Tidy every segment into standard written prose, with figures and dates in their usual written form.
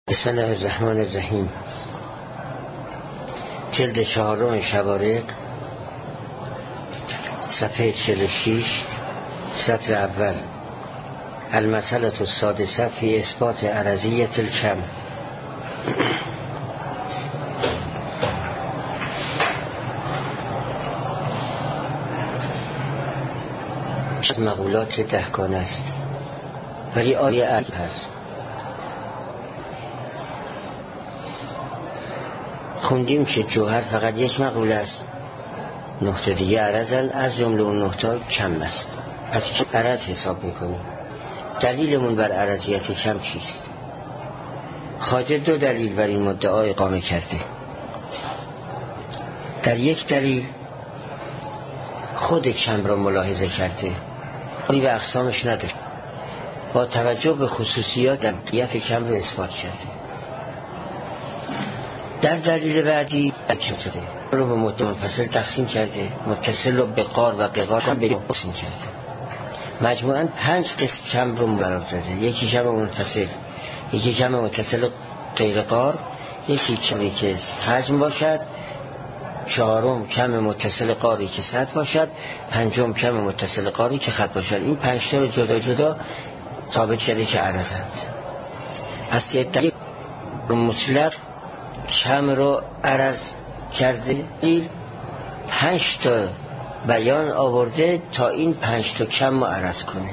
بسم الله الرحمن الرحیم. جلد 4 شوارق، صفحه 46، سطر اول. المسألة السادسة فی اثبات عرضیة الکم. از مقولات دهگانه است ولی آیه عجب هست. خوندیم که جوهر فقط یک مقوله است، نقطه دیگه عرضن، از جمله اون نقطه کم است. از کم عرض حساب میکنیم. دلیلمون بر عرضیت کم چیست؟ خواجه 2 دلیل بر این مدعا اقامه کرده. در یک دلیل خود کم را ملاحظه کرده، ولی به اقسامش نداره، با توجه به خصوصیات دقیقیت کم را اثبات کرده. در دلیل بعدی شده رو به منفصل تقسیم کرده، متصل رو به قار و غیر هم به تقسیم کرده. مجموعاً 5 قسم کم رو قرار داده. یکی کم منفصل، یکی کم متصل غیر قار، یکی کمی که حجم باشد، 4م کم متصل قاری که سطح باشد، 5م کم متصل قاری که خط باشد. این 5 تا رو جدا جدا ثابت کرده که عرضند. از دلیل مطلق کم رو عرض کرده، 5 تا بیان آورده تا این 5 تا کم رو عرض کنه.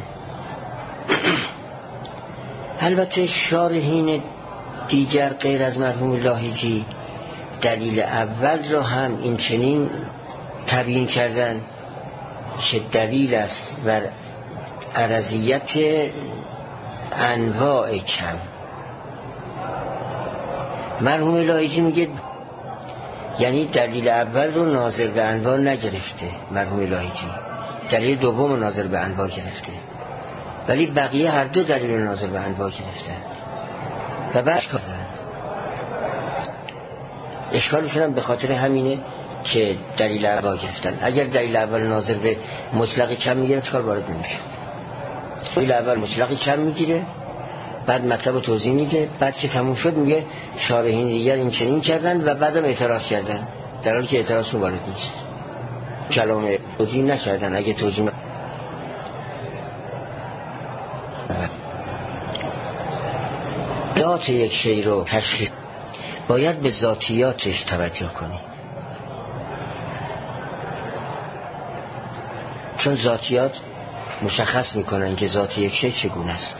البته شارحین دیگر غیر از مرحوم لاهیجی دلیل اول رو هم این چنین تبیین کردن که دلیل است بر عرضیت انواع کم. مرحوم لاهیجی میگه یعنی دلیل اول رو ناظر به انواع نگرفته مرحوم لاهیجی، دلیل دوم رو ناظر به انواع گرفته، ولی بقیه هر دو دلیل رو ناظر به انواع گرفتن و بعد اشکالشون هم به خاطر همینه که دلیل اول گرفتن. اگر دلیل اول ناظر به مطلق کم میگیره اشکال وارد نمیشه. دلیل اول مطلق کم میگیره، بعد مطلب رو توضیح میده، بعد که تموم شد میگه شارحین دیگر این چنین کردن و بعدم اعتراض کردن، در حالی که اعتراض رو وارد نیست. کلام توجیه نکردن. اگه توجیه ذات یک شی رو تشخیص باید به ذاتیاتش توجه کنی، چون ذاتیات مشخص میکنن که ذات یک شی چگونه است.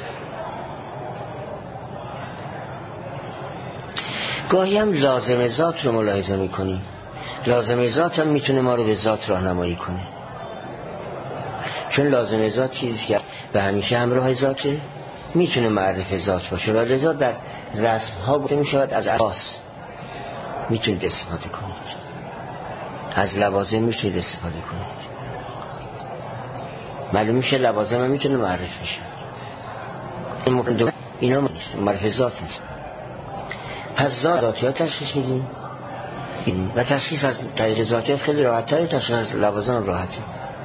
گاهی هم لازم ذات رو ملاحظه میکنیم. لازم ذات هم میتونه ما رو به ذات راهنمایی کنه، چون لازم ذات چیزی که به همیشه همراه ذاته، میتونه معرف ذات باشه و لذا در رسم ها گفته میشود از اساس میتونید استفاده کنید، از لوازم میتونید استفاده کنید. معلوم میشه لوازم هم میتونه معرف بشه. اینا نیست، معرف ذات نیست. پس ذاتیات تشخیص میدیم و تشخیص از طریق ذاتیات خیلی راحت تره، تشخیص از لوازم راحته.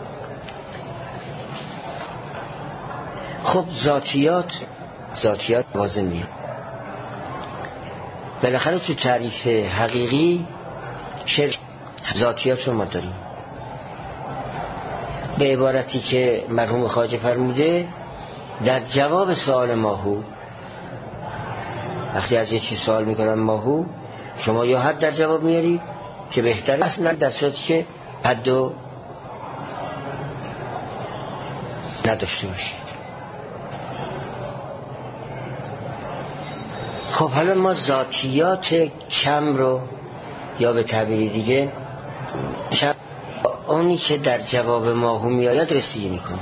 خب ذاتیات لوازم میاد. بالاخره تو تعریف حقیقی چه ذاتیات رو ما داریم؟ به عبارتی که مرحوم خواجه فرموده در جواب سوال ماهو، وقتی از یه چیز سوال میکنم ماهو، شما یا حد در جواب میارید که بهتره، اصلا در صورتی که حد رو نداشته باشید. خب حالا ما ذاتیات کم رو یا به تعبیر دیگه اونی که در جواب ماهو میآید رسیدگی میکنیم.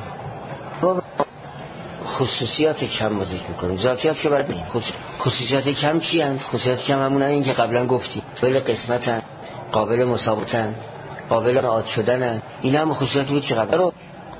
خصوصیات کم رو ذکر میکنیم. ذاتیات که برای خصوصیات کم چی هستند؟ خصوصیات کم همون این که قبلا گفتیم، قابل قسمتن، قابل مسابقتن، قابل عاد شدنن. این هم خصوصیاتی بود که قبلا رو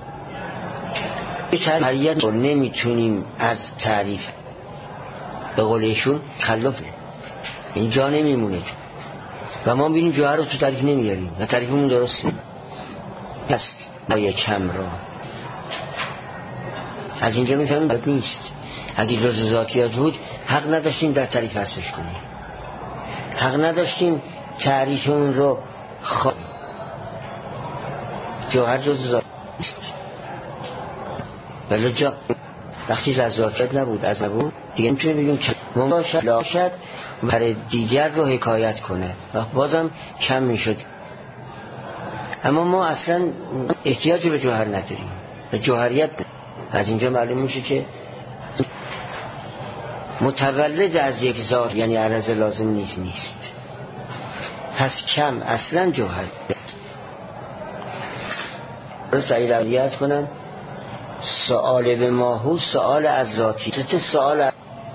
تعریف رو نمیتونیم از تعریف به قول ایشون خلاف اینجا نمیمونه و ما بینیم جوهر رو تو تعریف نمیاریم و تعریفمون درست نیست. پس ما یک کم رو از اینجا میفهمیم باید نیست. اگه جز ذاتیات بود حق نداشتیم در تعریف حذفش کنیم، حق نداشتیم تعریف اون رو جوهر جز ذات است. ولی جا وقتی از ذاتیت نبود، از نبود دیگه میتونه بگیم مماشد لاشد برای دیگر رو حکایت کنه و بازم کم میشد. اما ما اصلا احتیاج به جوهر نداریم، به جوهریت. از اینجا معلوم میشه که متولد از یک ذات یعنی عرض لازم نیست. پس کم اصلا جوهر. سعید علیه از کنم سؤال به ماهو سؤال از ذاتی، سؤال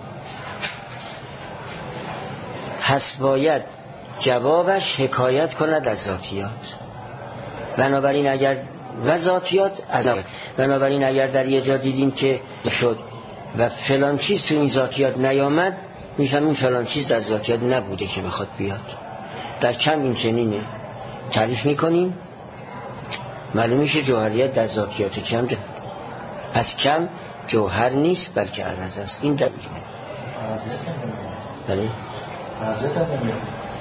پس باید جوابش حکایت کند از ذاتیات. بنابراین اگر و ذاتیات از بنابراین اگر در یه جا دیدیم که شد و فلان چیز تو این ذاتیات نیامد، میفهمیم فلان چیز در ذاتیات نبوده که بخواد بیاد. در کم این چنینه، تعریف میکنیم معلوم میشه جوهریت در ذاتیات کم ده. پس کم جوهر نیست بلکه عرض است. این دلیله. عرضیت هم بله عرضیت هم نمیاد،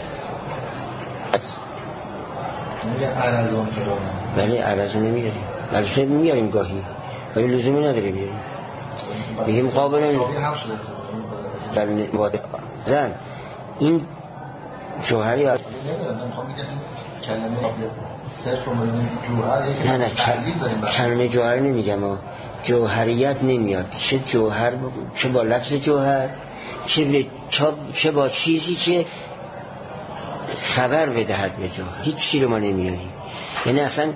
نمیگه عرض اون کلامه. بله عرض نمیاریم، بلکه میاریم گاهی ولی لزومی نداره بیاریم. بگیم قابل زن این جوهری نمیدونم، نمیخوام بگم کلمه صرف رو بگیم جوهر یکی نه تعلیل داریم. کلمه جوهر نمیگم، جوهریت نمیاد. چه جوهر، چه با لفظ جوهر، چه با چیزی که خبر بدهد به جوهر، هیچ چیزی رو ما نمیاریم. یعنی اصلا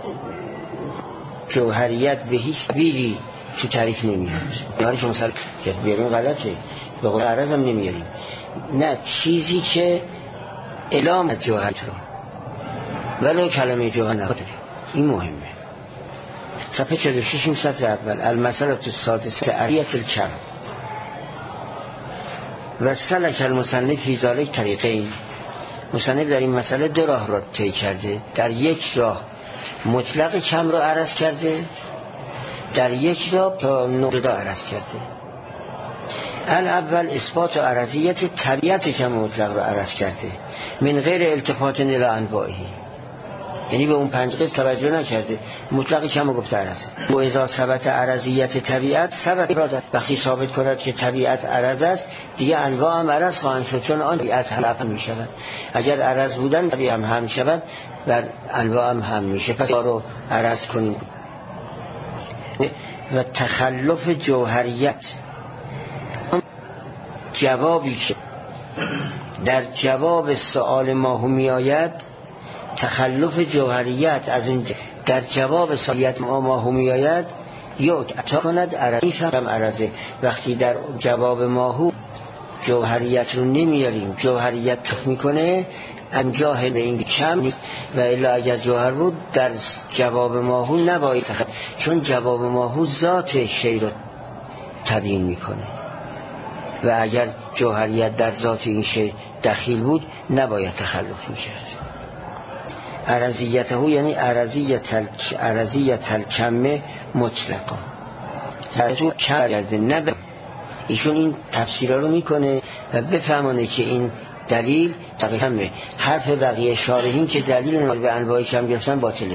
جوهریت به هیچ بیری تو تعریف نمیاد. یعنی شما مثلا که بیاریم غلطه، به قول عرض هم نمیاریم. نه، چیزی که اعلام از جوهریت رو ولو کلمه جوهر نبوده. این مهمه. صفحه 46 این سطر اول المسئله السادسه عریت الکم و سلک المصنف فی ذلک طریقین. مصنف در این مسئله دو راه را طی کرده. در یک راه مطلق کم را عرض کرده، در یک راه تا نقطه عرض کرده. الاول اثبات و عرضیت طبیعت کم مطلق را عرض کرده من غیر التفات الی انواعه، یعنی به اون 5 قسم توجه نکرده، مطلق کم گفته عرضه. و اذا ثبت عرضیت طبیعت ثبت اراده، وقتی ثابت کند که طبیعت عرض است دیگه انواع هم عرض خواهند شد، چون آن طبیعت هم می شود. اگر عرض بودن طبیعت هم شود و انواع هم میشه. پس رو عرض کنیم. و تخلف جوهریت، جوابی که در جواب سؤال ماهو می آید، تخلف جوهریت از اون در جواب سؤالیت ماهو می آید یا عطا کند عرضی فهم عرضه. وقتی در جواب ماهو جوهریت رو نمیاریم، جوهریت تخ میکنه، انجاه به این کم نیست. و الا اگر جوهر بود در جواب ماهو نباید تخلف، چون جواب ماهو ذات شی رو تبیین میکنه و اگر جوهریت در ذات این شی دخیل بود نباید تخلف میکرد. عرضیته یعنی عرضیت الکم مطلقا ذاتو کم کرده. نه ایشون این تفسیرها رو میکنه و بفهمانه که این دلیل کمه. حرف بقیه شارحین که دلیل به انواع کم گرفتن باطله،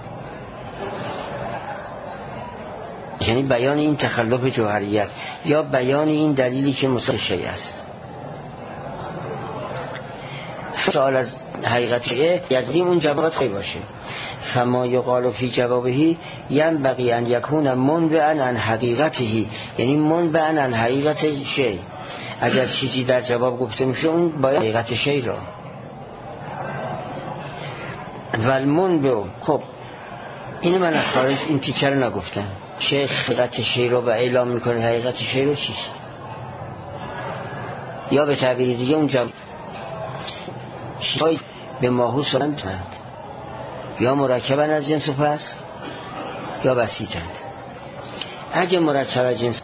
یعنی بیان این تخلف جوهریت یا بیان این دلیلی که مصادف شیء است. سوال از حقیقت شیء یعنی اون جوابت خواهی باشه. فما یقال فی جوابه ینبغی ان یکون منبعا عن حقیقته، یعنی منبعا عن حقیقت شیء. اگر چیزی در جواب گفته میشه اون باید حقیقت شیء را والمنبع. خب اینو من از خارج این تیکر نگفتم. چه حقیقت شیء را به اعلام میکنه، حقیقت شیء رو چیست؟ یا به تعبیر دیگه اون جواب چیزهایی به ماهو سالند یا مرکبن از جنس و پس یا بسیطند. اگه مرکب از جنس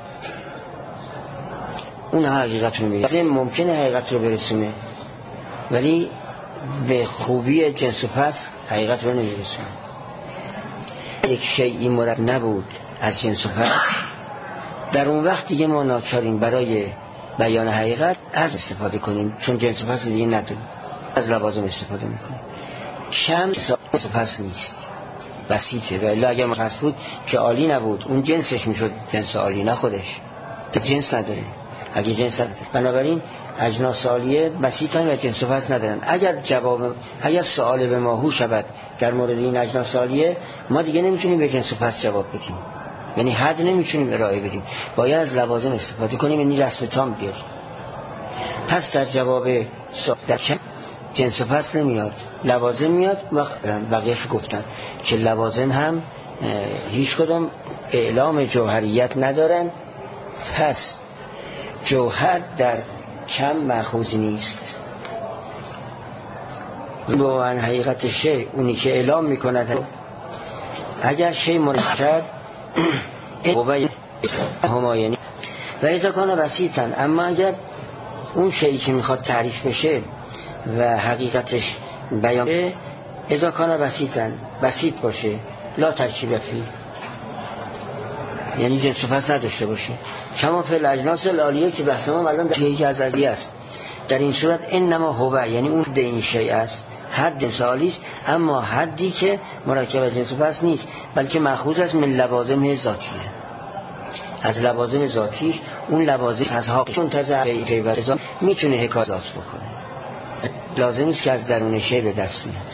اون حقیقت رو میگه، ممکنه حقیقت رو برسونه ولی به خوبی جنس و پس حقیقت رو نمیرسونه. یک شیئی مرکب نبود از جنس و پس، در اون وقت دیگه ما ناچاریم برای بیان حقیقت از استفاده کنیم، چون جنس و فصل دیگه نداریم، از لوازم استفاده میکنیم. کم جنس و فصل نیست، بسیطه. و الا اگر مشخص بود که عالی نبود، اون جنسش میشد جنس عالی، نه خودش جنس نداره. اگه جنس نداره، بنابراین اجناس عالیه بسیطن و جنس و فصل ندارن. اگر سوال به ما هو شود در مورد این اجناس عالیه، ما دیگه نمیتونیم به جنس و فصل جواب بدیم، یعنی حد نمیتونیم ارائه بدیم، باید از لوازم استفاده کنیم، یعنی رسم تام بیاریم. پس در جواب در جنس و فصل نمیاد، لوازم میاد. بقیه‌شو گفتم که لوازم هم هیچ کدوم اعلام جوهریت ندارن، پس جوهر در کم مأخوذ نیست. با حقیقت شی اونی که اعلام میکند اگر شی مرکب همایونی و اذا کان بسیطا، اما اگر اون شیئی که میخواد تعریف بشه و حقیقتش بیان بشه اذا کان بسیطا، بسیط باشه، لا ترکیب فی، یعنی جنس و فصل نداشته باشه، کما فی الاجناس العالیه که بحث ما الان در یکی از عالی است. در این صورت انما هو، یعنی اون ده این شیء است، حد جنس عالی است، اما حدی که مرکب از جنس و فصل نیست، بلکه مأخوذ است من لوازم ذاتیه، از لوازم ذاتیش. اون لوازم از ها چون تزعیفه و رضا میتونه حکایات بکنه، لازم است که از درون شی به دست میاد.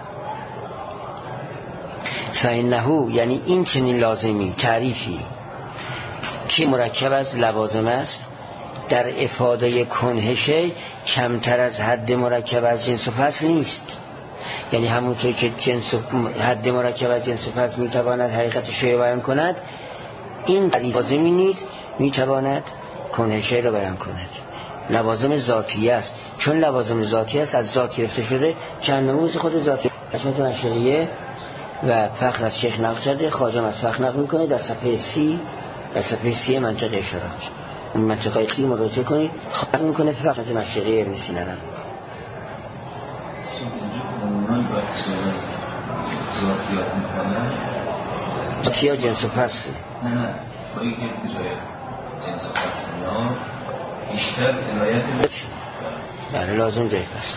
فإنه، یعنی این چنین لازمی، تعریفی که مرکب از لوازم است، در افاده کنه شی کمتر از حد مرکب از جنس و فصل نیست. یعنی همونطور که حد مرکب از جنس و فصل میتواند حقیقت شی بیان کند، این لوازمی نیز میتواند کنه شی را بیان کند. لوازم ذاتی است، چون لوازم ذاتی است از ذات گرفته شده، چند نموز خود ذاتی. حکمت مشریعه و فخر از شیخ نقل کرده، خواجم از فخر نقل میکنه در صفحه 30 منطقه اشارات. اون منطقه 30 مراجعه کنید، خواهد میکنه فخر مشریعه ابن سینا را. ذاتی ها جنس و فصل نه باید که جای جنس و فصل ها بیشتر عنایت بله لازم جای فصل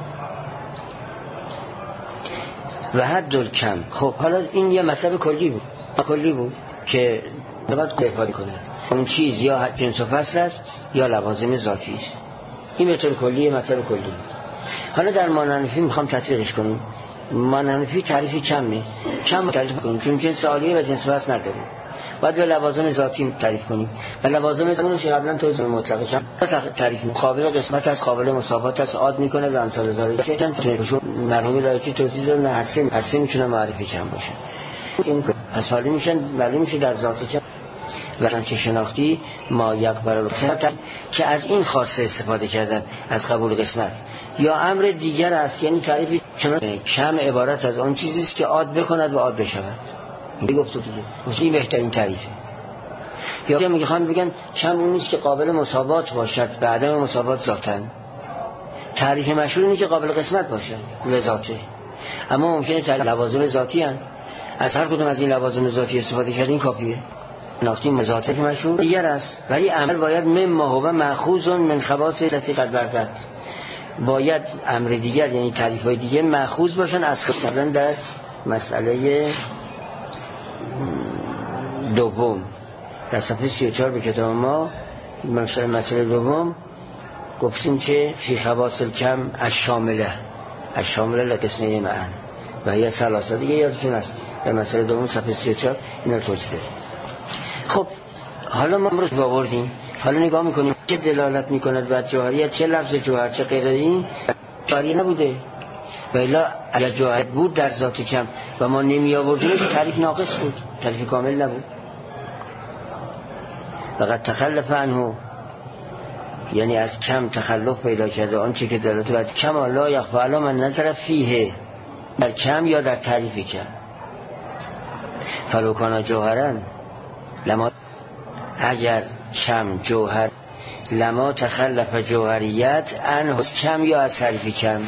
و حد کم. خب حالا این یه مطلب کلی بود که باید افاده کنه اون چیز یا جنس و فصل است یا لوازم ذاتی است. این به طور کلی مطلب کلی. حالا در مانحنفی میخوام تطبیقش کنیم. مانحنفی تعریفی کم تعریف کنیم، چون جنس عالیه و جنس فصل نداریم، باید به لوازم ذاتی تعریف کنیم و لوازم ذاتی قبلا توضیح مطلق کم تعریف قابل قسمت از قابل مساوات است، عاد میکنه به امثال ذالک. چون مرحوم لایچی توضیح دادن هر سه میتونه معرفی کم باشه. این پس معلوم میشه در ذات کم و چه شناختی ما یقبل القسمت که از این خاصه استفاده کردن از قبول قسمت یا امر دیگر است. یعنی تعریف کم عبارت از آن چیزی است که عاد بکند و عاد بشود. این بهترین تعریفه. یا میخوان بگن کم اون نیست که قابل مساوات باشد و عدم مساوات ذاتن. تعریف مشهور اینه که قابل قسمت باشد لذاته، اما ممکنه تعریف لوازم ذاتی هست. از هر کدوم از این لوازم ذاتی استفاده کردین کافیه. ناختی مزاته که مشهور دیگر است، ولی عمل باید مما هو مأخوذ من خواص التي قد بردت. باید امر دیگر یعنی تعریف‌های دیگه مأخوذ باشن از خصوصا در مسئله دوم در صفحه 34 به کتاب ما مسئله دوم گفتیم که فی خواص الکم الشامله لقسمه معن و یا ثلاثه دیگه یادتون است در مسئله دوم صفحه 34 اینا رو توضیح دادیم. خب حالا ما امروز باوردیم، حالا نگاه میکنیم چه دلالت میکند بر جوهریت، چه لفظ جوهر چه غیر این جوهری نبوده و الا اگر جوهر بود در ذات کم و ما نمی آوردیمش تعریف ناقص بود، تعریف کامل نبود. فقط تخلف عنه یعنی از کم تخلف پیدا کرده آنچه که دلالت بر کم لا یخفی علی من نظر فیه، در کم یا در تعریف کم. فلو کان جوهرن لما، اگر کم جوهر لما تخلف جوهریت عنه کم یا از تعریف کم.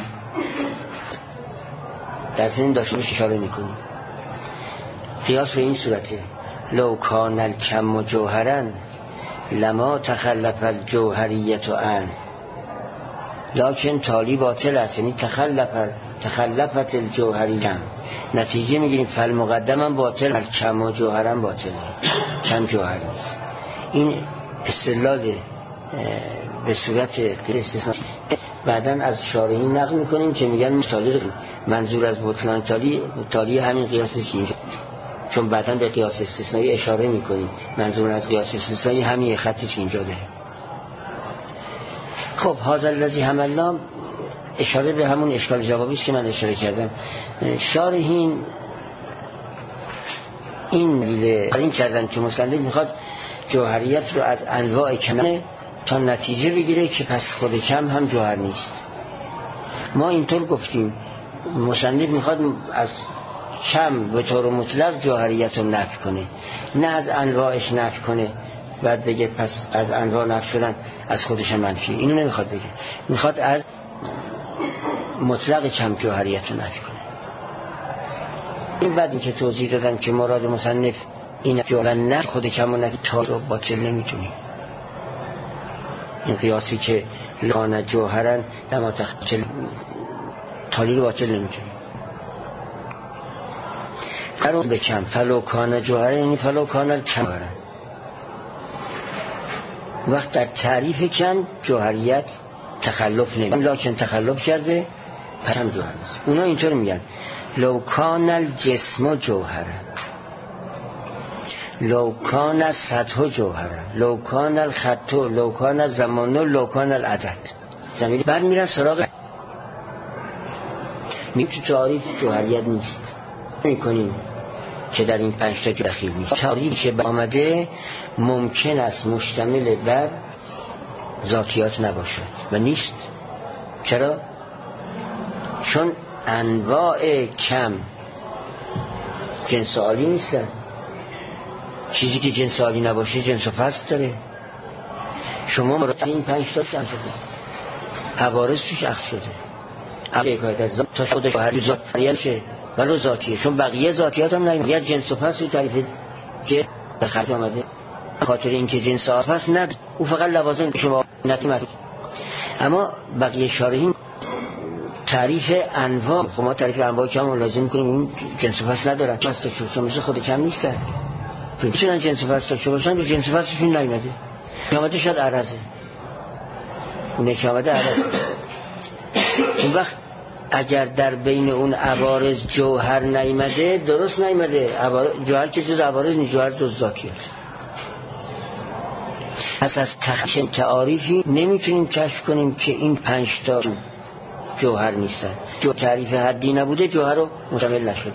در ذهن داشته باش اشاره میکنیم. قیاس به این صورته لو کان الکم جوهرن لما تخلف الجوهریت عن، لکن تالی باطل است، یعنی تخلفت الجوهریت، نتیجه میگیریم فالمقدمم باطل، کم و جوهرم باطل، کم جوهر نیست. این استدلال به صورت غیر استثنایی بعدن از شارحین نقل میکنیم که میگن تالی منظور از بطلان تالی همین قیاسی که اینجا، چون بعدن به قیاس استثنایی اشاره میکنیم، منظور از قیاس استثنایی همین خطی که اینجا داره. خب هذا الذی حملنا اشاره به همون اشکال جوابی است که من اشاره کردم. شارحین این کردن که مصنف میخواد جوهریت رو از انواع کم تا نتیجه بگیره که پس خود کم هم جوهر نیست. ما اینطور گفتیم مصنف میخواد از کم به طور مطلق جوهریت رو نفی کنه، نه از انواعش نفی کنه بعد بگه پس از انواع نفی شدن از خودش منفی. اینو نمیخواد بگه، میخواد از مطلق کم جوهریت رو نفی کنه. این بعدی که توضیح دادن که مراد مصنف این جوهر نه خود کم و نفی تا رو باطل نمیتونی. این قیاسی که لانه جوهرن لما تالی رو باطل نمیتونی. فرو به کم فلوکانه جوهرن، یعنی فلوکانه کم جوهرن. وقت در تعریف کم جوهریت تخلف نمید، لکن تخلف کرده پرم جوهر نیست. اونا اینطور میگن لوکان الجسم جوهرن، لوکان السطح جوهرن، لوکان الخط، لوکان الزمان، لوکان العدد. زمین بعد میرن سراغ میگه تعریف جوهریت نیست میکنیم که در این 5 تا دخیل نیست. تعریفی که آمده ممکن است مشتمل بر ذاتیات نباشد و نیست. چرا؟ چون انواع کم جنس عالی نیستن. چیزی که جنس عالی نباشه جنس فصل داره. شما مراد این 5 تا شده عوارض توش اخذ شده، حقیقت از ذات تا خودش هر ذاتیه شه ولو ذاتیه، چون بقیه ذاتیات هم نمیاد. یا جنس و فصل تعریف که دخل آمده خاطر اینکه جنس و فصل ند، او فقط لوازم شما نتیمت. اما بقیه شارحین تعریف انواع، خب ما تعریف انواع کم لازم کنیم اون جنس و فصل ندارن، فصل چون مثل خود کم نیستن، چون جنس و فصل باشن به جنس و فصلشون نیامده. آمده شد عرضه، اون که آمده عرضه. اون وقت اگر در بین اون عوارض جوهر نیامده درست نیامده. جوهر که جز عوارض نیست، جوهر جز ذاتیات. پس از تخصیص تعریفی نمیتونیم کشف کنیم که این 5 تا جوهر نیستن. جو تعریف حدی نبوده جوهر رو مشتمل نشده.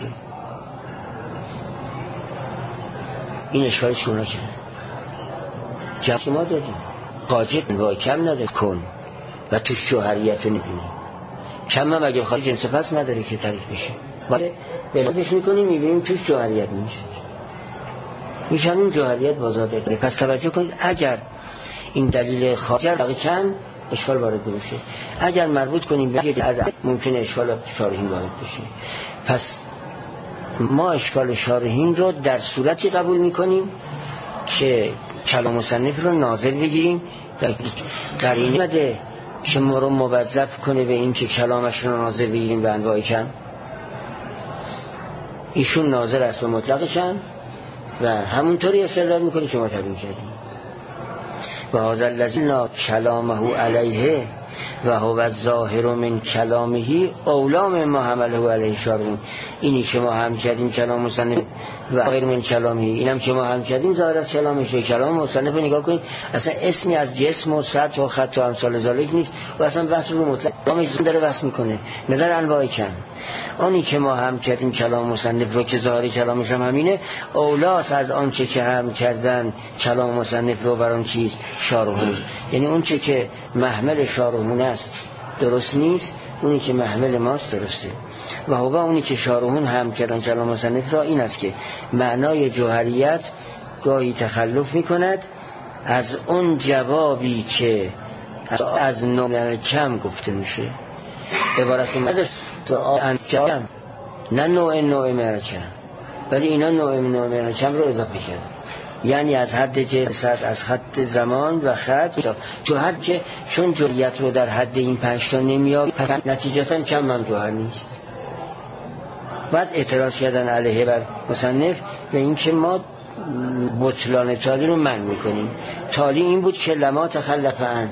این اشکالی که اونا کرد جواب ما دادیم قاجب با کم نداره کن و توش جوهریت رو نبینیم. کم هم اگه خواهی جنس فصل نداره که تعریف بشه، باید بلادش میکنیم میبینیم توش جوهریت نیست، میشم این جوهریت بازار داره. پس توجه کنید اگر این دلیل خارجی باقی کم اشکال وارد نمیشه، اگر مربوط کنیم به از ممکن اشکال شارحین وارد بشه. پس ما اشکال شارحین رو در صورتی قبول میکنیم که کلام مصنف رو ناظر بگیریم و قرینه بده که ما رو موظف کنه به این که کلامش رو ناظر بگیریم به انواع کم. ایشون ناظر است به مطلق کم و همونطوری استدلال میکنه که ما تبیین کردیم. و هذا الذی لا کلامه علیه و هو الظاهر من کلامه اولا مما حمله علیه شارحون. اینی که ما هم کردیم کلام مصنف و غیر من کلامه، اینم که ما هم کردیم ظاهر از کلامش. کلام مصنف نگاه کنید اصلا اسمی از جسم و سطح و خط و امثال ذالک نیست و اصلا وصف رو مطلق کلامش داره وصف میکنه نظر انواع کم. آنی که ما هم کردیم کلام مصنف رو که ظاهر کلامش هم همینه اولاست از آنچه که هم کردن کلام مصنف رو بر آن چیز شارحون. یعنی اون چه که محمل شارحون است درست نیست، اونی که محمل ماست درسته. و هو اونی که شارحون هم کردن کلام مصنف را این است که معنای جوهریت گاهی تخلف میکند از اون جوابی که از نوع کم گفته میشه. عبارت انجام نه نوع مرکم، ولی اینا نوع مرکم رو اضافه کرد. یعنی از حد جسد، از حد زمان و خط جوهر که چون جوهریت رو در حد این 5 تا نمیابی نتیجتا کم هم جوهر نیست. بعد اعتراض کردن علیه بر مصنف به این که ما بطلان تالی رو منع میکنیم. تالی این بود که لما تخلف عن،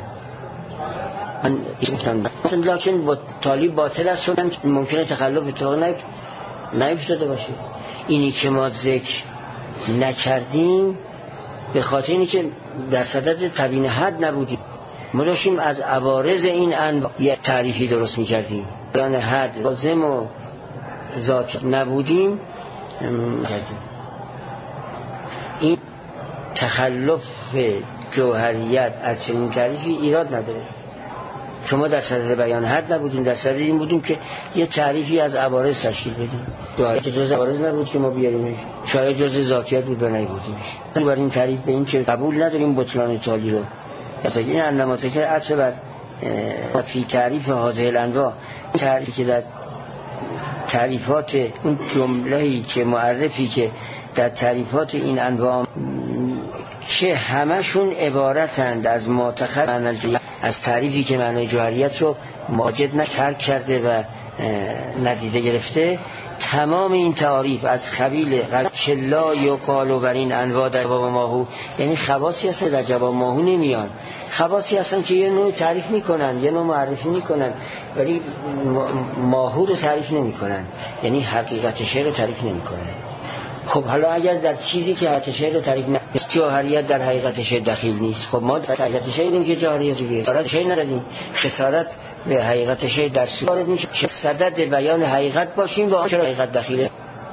لکن تالی باطل است و ممکنه تخلف اتفاق نیفتاده باشه. اینی که ما ذکر نکردیم به خاطر اینی که در صدد تبیین حد نبودیم، ما داشتیم از عوارض این انواع یک تعریفی درست میکردیم، یعنی حد لازم و ذات نبودیم کردیم. این تخلف جوهریت از چنین تعریفی ایراد نداره. شما در صدد بیان حد نبودیم، در صدد این بودیم که یه تعریفی از عوارض تشکیل بدیم. جوهریت جز عوارض نبود که ما بیاریمش، شاید جز ذاتیات بود و نیبودیمش. برای این تعریف به این که قبول نداریم بطلان تالی رو، مثلا این انما ذکر عطف بر فی تعریف هذه الانواع، تعریفی که در تعریفات اون جمله‌ای که معرفی که در تعریفات این انواع که همشون عبارتند از ماتخذ معنی، از تعریفی که معنی جوهریت رو ماجد ترک کرده و ندیده گرفته، تمام این تعریف از قبیل لا یقال بر این انواع در جواب ماهو، یعنی خواصی هستن در جواب ماهو نمیان، خواصی هستن که یه نوع تعریف میکنن، یه نوع معرفی میکنن، ولی ماهو رو تعریف نمیکنن، یعنی حقیقت شیء رو تعریف نمیکنن. خب حالا اگر در چیزی که حقیقت شیء رو تعریف نکنه، جوهریت در حقیقت شیء دخیل نیست، خب ما در حقیقت شیء دیدیم که جوهریت رو بیاریم، شیء ندادیم، خسارت به حقیقت شیء در صورت میشه که صدد بیان حقیقت باشیم و چرا حقیقت دخیله.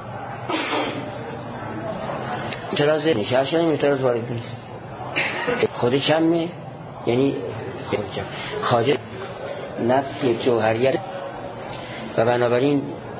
اعتراض نیست، اصلا این اعتراض وارد نیست. خود کمه، یعنی خارج نفی جوهریت و بنابراین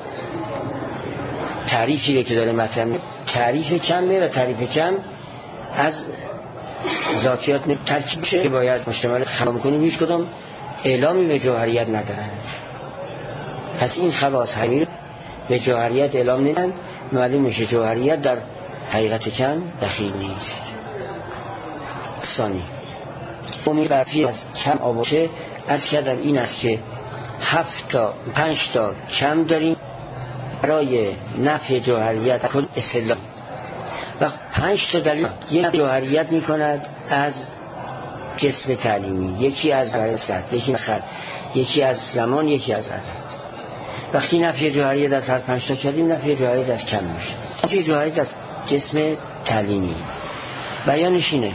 تعریفی که داره مطرح تعریف کمه و تعریف کم از ذاتیات ترکیب میشه که باید مشتمل خمام کنیم، هیچ کدوم اعلامی به جوهریت ندارن. پس این خواص همین به جوهریت اعلام ندن، معلوم میشه جوهریت در حقیقت کم دخیل نیست. ثانی امید برفی از کم آباشه از کردم این است که 7 تا 5 تا کم داریم برای نفی جوهریت کل اصطلاح و 5 تا دلیل یک جوهریت میکند از جسم تعلیمی، یکی از حرکت، یکی از خط، یکی از زمان، یکی از عدد. وقتی نفی جوهریت از هر 5 تا کردیم، نفی جوهریت از کم میشه. نفی جوهریت از جسم تعلیمی بیانش اینه: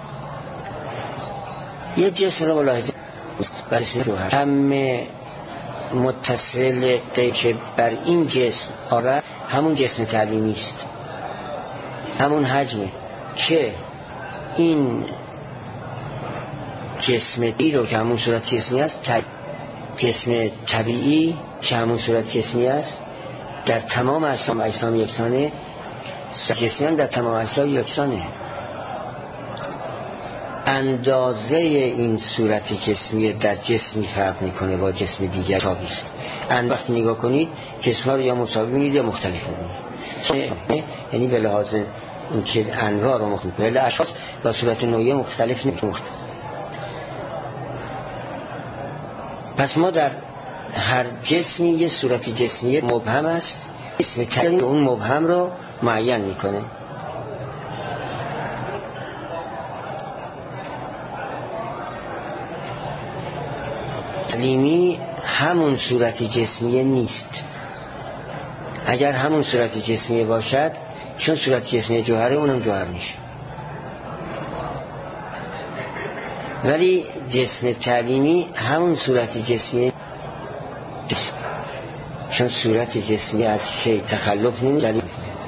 یه جسم رو ملاحظه بر اسم جوهر کم متصل که بر این جسم آره همون جسم تعلیمی است، همون حجمه که این جسم ای رو که همون صورت جسمی است، جسم طبیعی که همون صورت جسمی است در تمام اجسام یکسانه، جسمیان در تمام اجسام یکسانه. اندازه این صورت جسمی در جسمی فرق میکنه با جسم دیگر مساوی است. وقتی نگاه کنید جسم‌ها رو یا مساوی می‌بینید یا مختلف می‌بینید، یعنی به لحاظ اینکه انواع رو مختلف می‌کنه، ولی اشخاص با صورت نوعی مختلف نمی‌کنند. پس ما در هر جسمی یه صورت جسمی مبهم است، اسم تعیین اون مبهم رو معین می‌کنه. تعلیمی همون صورت جسمیه نیست. اگر همون صورت جسمیه باشد، چون صورت جسمیه جوهره، اونم جوهر میشه. ولی جسم تعلیمی همون صورت جسمیه، چون صورت جسمیه از شیء تخلف نمی‌کنه.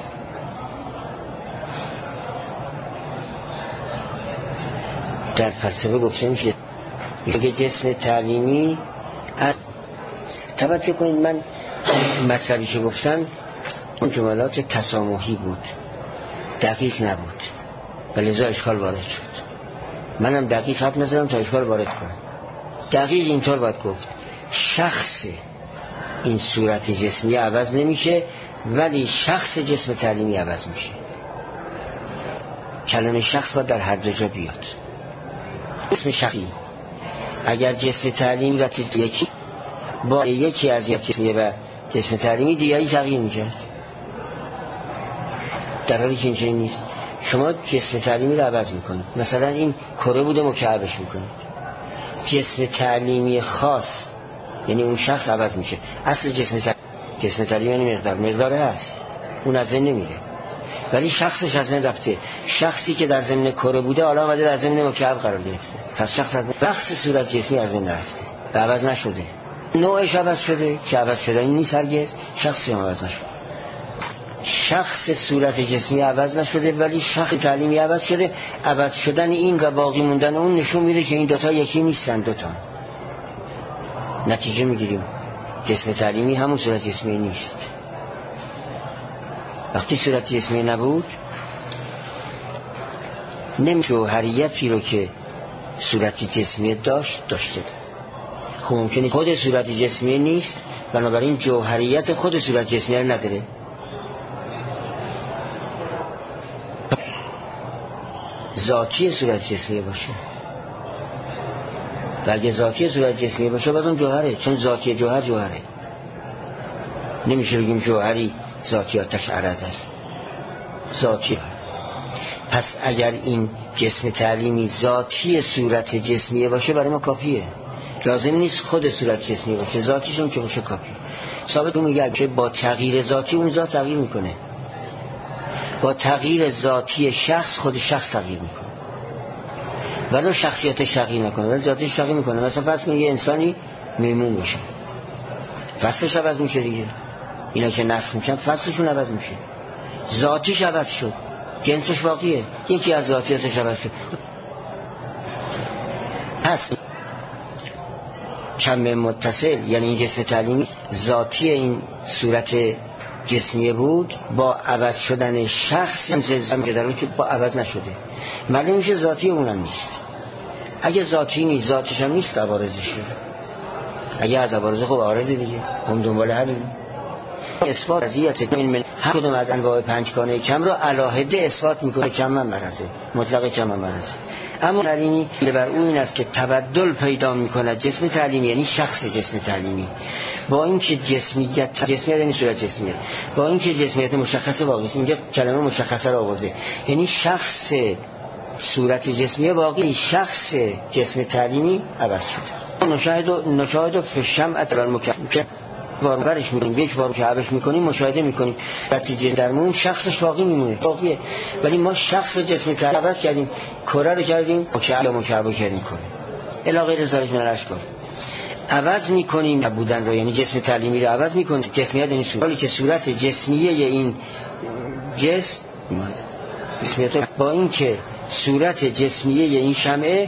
در فلسفه گفته میشه که جسم تعلیمی از توجه کنید، من مطلبی که گفتم اون جملات تسامحی بود، دقیق نبود و لذا اشکال وارد شد. منم دقیق حرف نزدم تا اشکال وارد کنم. دقیق اینطور باید گفت: شخص این صورت جسمی عوض نمیشه، ولی شخص جسم تعلیمی عوض میشه. کلمه شخص باید در هر دو جا بیاد. اسم شخصی اگر جسم تعلیم رتیت یکی با یکی از جسمیه و جسم تعلیمی دیگری تغییر می‌کرد، در حالی که اینجوری نیست. شما جسم تعلیمی رو عوض میکنید، مثلا این کره بوده مکعبش میکنید، جسم تعلیمی خاص یعنی اون شخص عوض میشه. اصل جسم تعلیمی یعنی مقدار هست، اون از بین نمیره، ولی شخصش از بین رفته. شخصی که در ضمن کره بوده حالا اومده در ضمن مکعب قرار گرفته، پس شخص از بخش صورت جسمی از بین نرفته و عوض نشده. نوعش عوض شده که عوض شده این نیست، هرگز شخصی هم عوض نشده. شخص صورت جسمی عوض نشده ولی شخص تعلیمی عوض شده. عوض شدن این و باقی موندن اون نشون میده که این دوتا یکی نیستن، دوتا. نتیجه میگیریم جسم تعلیمی همون صورت جسمی نیست. وقتی صورت جسمی نبود جوهریتی رو که صورت جسمی داشته. خب ممکنه خود صورت جسمی نیست، بنابراین جوهریت خود صورت جسمی رو نداره. ذاتی صورت جسمی باشه، و اگه ذاتی صورت جسمی باشه باز اون جوهره، چون ذاتی جوهره. نمیشه بگیم جوهری ذاتیاتش عرض است، ذاتی. پس اگر این جسم تعلیمی ذاتی صورت جسمی باشه برای ما کافیه، لازم نیست خود صورت جسمی باشه، ذاتیشون که باشه کافیه. ثابت میگه که با تغییر ذاتی اون ذات تغییر میکنه، با تغییر ذاتی شخص خود شخص تغییر میکنه، ولی شخصیتش تغییر نکنه ولی ذاتش تغییر میکنه. مثلا فرض کنید یه انسانی میمون میشه، فصلش عوض میشه دیگه. اینا که نسخ میشن فصلشون عوض میشه، ذاتیش عوض شد، جنسش باقیه، یکی از ذاتیاتش عوض شد. هست کم متصل، یعنی این جسم تعلیمی ذاتی این صورت جسمیه بود، با عوض شدن شخص در حالی که با عوض نشده. معلوم میشه ذاتی اونم نیست. اگه ذاتی نیست، ذاتش هم نیست، عوارضشه. اگه از عوارض خب عارضه دیگه، هم دنبال همین اثبات وضعیت من هر کدوم از انواع پنجگانه کم رو علاهده اثبات میکنه. کم من مرزه، مطلق کم من مرزه. اما تعلیمی بر اون این است که تبدل پیدا میکند جسم تعلیمی، یعنی شخص جسم تعلیمی، با اینکه جسمیت یعنی صورت جسمیه، با اینکه جسمیت مشخص واقعی است. اینجا کلمه مشخصه رو آورده، یعنی شخص صورت جسمیه باقی، شخص جسم تعلیمی عوض شده. نشاهد فی شمعة المکعب، بارش میکنیم، یک بار که عبش میکنیم مشاهده میکنیم، نتیجه درمون شخصش باقی میمونه، باقیه. ولی ما شخص جسم تعلیمی عوض کردیم، کره رو کردیم مکعب کردیم کره الی غیر ذلک من الاشکال. عوض میکنیم بودن رو، یعنی جسم تعلیمی رو عوض میکنیم. جسمیت یعنی صورتی که صورت جسمیه این جسم با اینکه صورت جسمیه این شمعه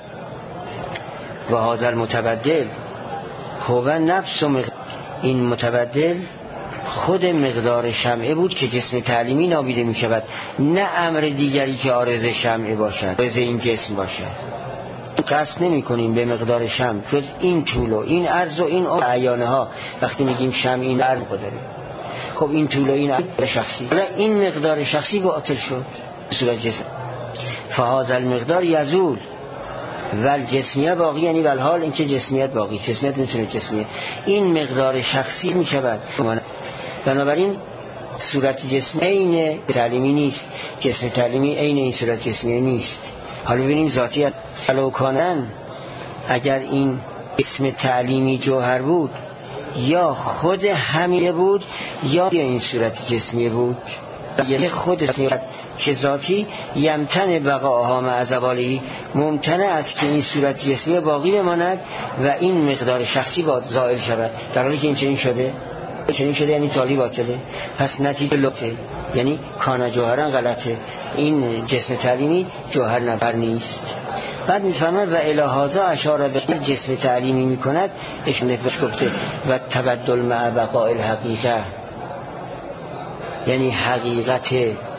و هذا المتبدل هو نفس این متبدل خود مقدار شمعه بود که جسم تعلیمی نامیده می شود، نه امر دیگری که عارض شمعه باشد، عارض این جسم باشد. قصد نمی کنیم به مقدار شمع جز این طول و این عرض و این اعیانه ها. وقتی میگیم شمع این عرض داره، خب این طول و این عرض شخصی، نه این مقدار شخصی باطل شد صورت جسم. فهذا المقدار یزول ول جسمیت باقی، یعنی ول حال اینکه جسمیت باقی، جسمیت نمیتونه جسمیه، این مقدار شخصی میشود. بنابراین صورت جسمی عین تعلیمی نیست، جسم تعلیمی عین این صورت جسمی نیست. حالا ببینیم ذاتیت. لو کانن، اگر این اسم تعلیمی جوهر بود یا خود همیه بود یا این صورت جسمی بود، یعنی خود که ذاتی یمتن بقاها مع زوالی، ممتنع است که این صورت جسمی باقی بماند و این مقدار شخصی با زائل شود. در حالی که این چنین شده یعنی تالی باطله. پس نتیجه لطه، یعنی کان جوهرن غلطه، این جسم تعلیمی جوهر نبر نیست. بعد میفهمد و الهازا اشاره به جسم تعلیمی میکند، اشون نفش گفته و تبدل مع بقاء الحقیقه، یعنی حقیقت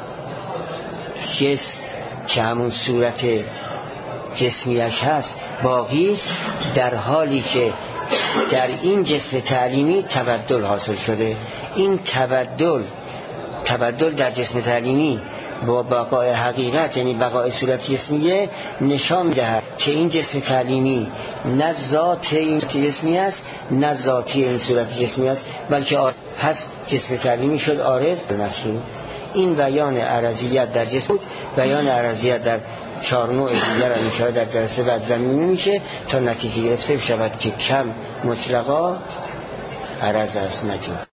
جسم که همون صورت جسمیش هست باقی است، در حالی که در این جسم تعلیمی تبدل حاصل شده. این تبدل در جسم تعلیمی با بقای حقیقت یعنی بقای صورت جسمیه نشان می‌دهد که این جسم تعلیمی نه ذات این جسمی است نه ذاتی این صورت جسمی است، بلکه پس جسم تعلیمی شد عارض به مطلوب. این بیان عرضیت در جسم بود. بیان عرضیت در 4 نوع دیگر انشاء در جلسه بعد زمینی میشه تا نتیجه گرفته شود که کم مطلقا عرض است، نه